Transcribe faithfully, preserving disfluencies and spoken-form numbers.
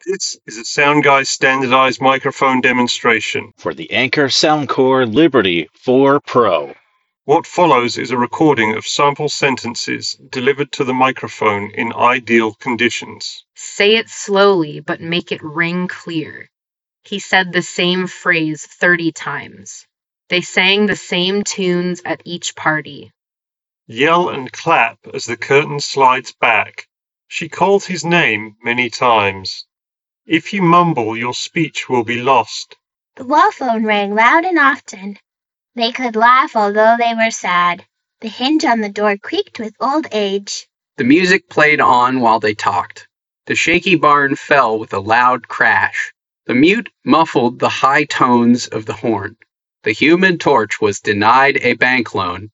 This is a Sound Guy standardized microphone demonstration. For the Anker Soundcore Liberty four Pro. What follows is a recording of sample sentences delivered to the microphone in ideal conditions. Say it slowly, but make it ring clear. He said the same phrase thirty times. They sang the same tunes at each party. Yell and clap as the curtain slides back. She called his name many times. If you mumble, your speech will be lost. The wall phone rang loud and often. They could laugh although they were sad. The hinge on the door creaked with old age. The music played on while they talked. The shaky barn fell with a loud crash. The mute muffled the high tones of the horn. The Human Torch was denied a bank loan